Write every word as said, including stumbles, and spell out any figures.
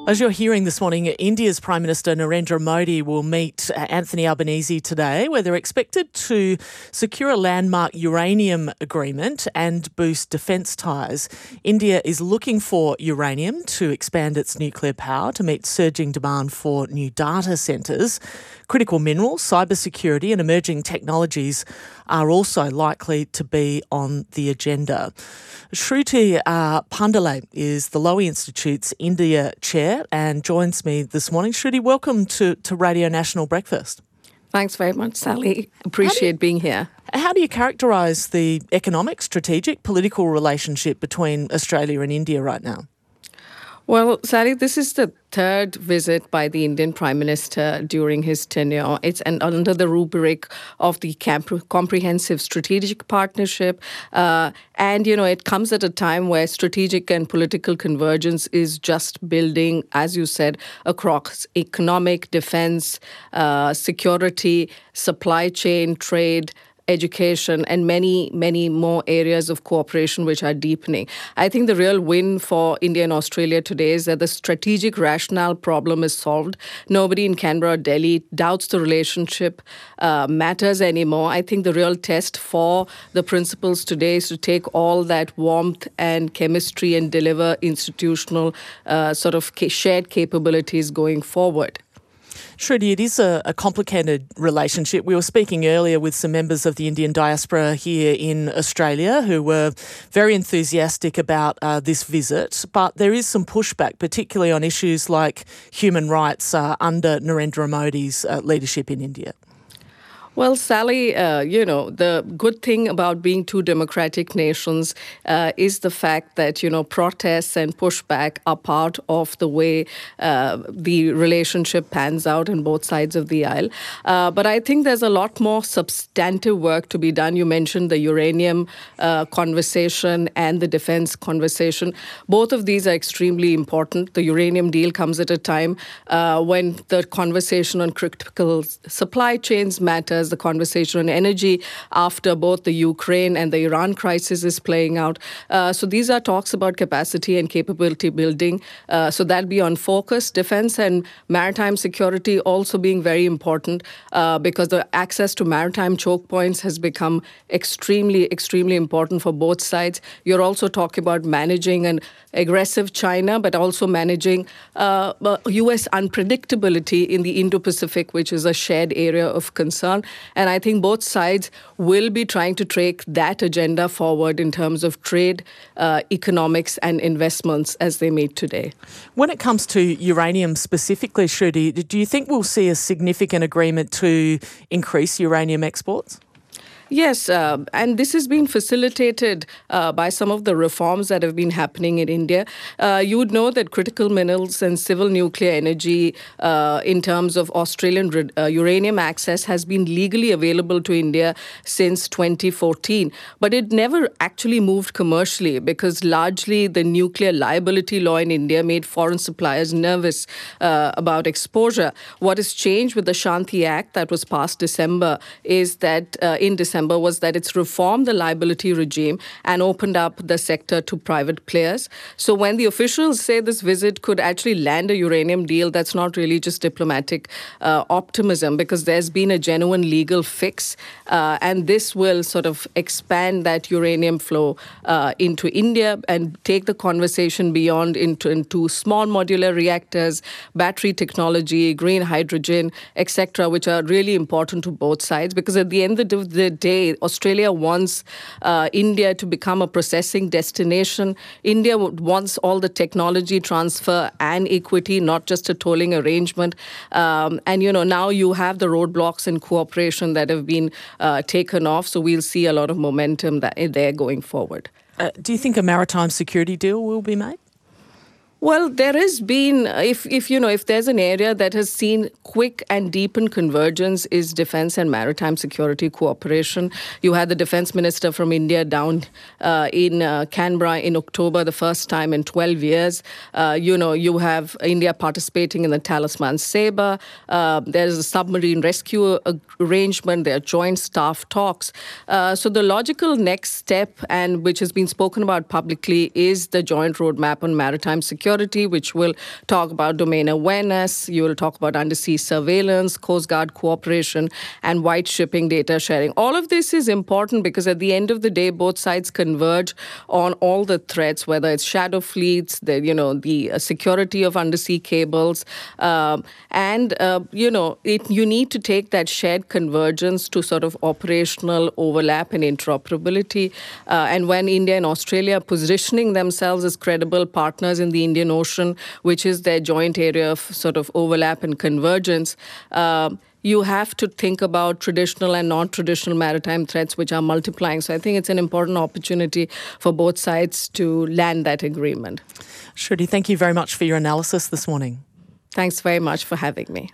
As you're hearing this morning, India's Prime Minister Narendra Modi will meet Anthony Albanese today, where they're expected to secure a landmark uranium agreement and boost defence ties. India is looking for uranium to expand its nuclear power to meet surging demand for new data centres. Critical minerals, cybersecurity and emerging technologies are also likely to be on the agenda. Shruti uh, Pandale is the Lowy Institute's India Chair and joins me this morning. Shruti, welcome to, to Radio National Breakfast. Thanks very much, Sally. Appreciate you, being here. How do you characterise the economic, strategic, political relationship between Australia and India right now? Well, Sally, this is the third visit by the Indian Prime Minister during his tenure. It's an, under the rubric of the camp- comprehensive strategic partnership. Uh, and, you know, it comes at a time where strategic and political convergence is just building, as you said, across economic, defense, uh, security, supply chain, trade, education, and many, many more areas of cooperation which are deepening. I think the real win for India and Australia today is that the strategic rationale problem is solved. Nobody in Canberra or Delhi doubts the relationship uh, matters anymore. I think the real test for the principals today is to take all that warmth and chemistry and deliver institutional uh, sort of shared capabilities going forward. Shruti, it is a, a complicated relationship. We were speaking earlier with some members of the Indian diaspora here in Australia who were very enthusiastic about uh, this visit, but there is some pushback, particularly on issues like human rights uh, under Narendra Modi's uh, leadership in India. Well, Sally, uh, you know, the good thing about being two democratic nations uh, is the fact that, you know, protests and pushback are part of the way uh, the relationship pans out on both sides of the aisle. Uh, but I think there's a lot more substantive work to be done. You mentioned the uranium uh, conversation and the defense conversation. Both of these are extremely important. The uranium deal comes at a time uh, when the conversation on critical supply chains matters. The conversation on energy after both the Ukraine and the Iran crisis is playing out. Uh, so these are talks about capacity and capability building. Uh, so that'll be on focus. Defense and maritime security also being very important uh, because the access to maritime choke points has become extremely, extremely important for both sides. You're also talking about managing an aggressive China, but also managing uh, U S unpredictability in the Indo-Pacific, which is a shared area of concern. And I think both sides will be trying to take that agenda forward in terms of trade, uh, economics and investments as they meet today. When it comes to uranium specifically, Shruti, do you think we'll see a significant agreement to increase uranium exports? Yes, uh, and this has been facilitated uh, by some of the reforms that have been happening in India. Uh, you would know that critical minerals and civil nuclear energy uh, in terms of Australian uh, uranium access has been legally available to India since twenty fourteen. But it never actually moved commercially because largely the nuclear liability law in India made foreign suppliers nervous uh, about exposure. What has changed with the Shanti Act that was passed December is that uh, in December was that it's reformed the liability regime and opened up the sector to private players. So when the officials say this visit could actually land a uranium deal, that's not really just diplomatic uh, optimism because there's been a genuine legal fix uh, and this will sort of expand that uranium flow uh, into India and take the conversation beyond into, into small modular reactors, battery technology, green hydrogen, et cetera, which are really important to both sides because at the end of the day, Australia wants uh, India to become a processing destination. India wants all the technology transfer and equity, not just a tolling arrangement. Um, and, you know, now you have the roadblocks in cooperation that have been uh, taken off. So we'll see a lot of momentum that, there going forward. Uh, do you think a maritime security deal will be made? Well, there has been, if, if you know, if there's an area that has seen quick and deepened convergence is defense and maritime security cooperation. You had the defense minister from India down uh, in uh, Canberra in October, the first time in twelve years. Uh, you know, you have India participating in the Talisman Sabre. Uh, there's a submarine rescue arrangement. There are joint staff talks. Uh, so the logical next step, and which has been spoken about publicly, is the joint roadmap on maritime security. security, which will talk about domain awareness. You will talk about undersea surveillance, Coast Guard cooperation, and white shipping data sharing. All of this is important because at the end of the day, both sides converge on all the threats, whether it's shadow fleets, the you know the uh, security of undersea cables, um, and uh, you know it, you need to take that shared convergence to sort of operational overlap and interoperability. Uh, and when India and Australia are positioning themselves as credible partners in the Indian Ocean, which is their joint area of sort of overlap and convergence, uh, you have to think about traditional and non-traditional maritime threats, which are multiplying. So I think it's an important opportunity for both sides to land that agreement. Shruti, thank you very much for your analysis this morning. Thanks very much for having me.